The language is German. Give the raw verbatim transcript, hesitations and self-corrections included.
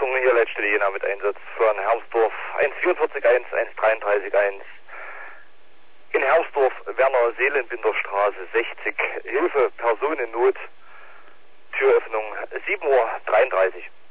Achtung, hier Leitstelle Jena mit Einsatz von Hermsdorf eins vierundvierzig eins, eins dreiunddreißig eins. In Hermsdorf, Werner Seelenbinder Straße sechzig, Hilfe, Person in Not, Türöffnung sieben Uhr dreiunddreißig.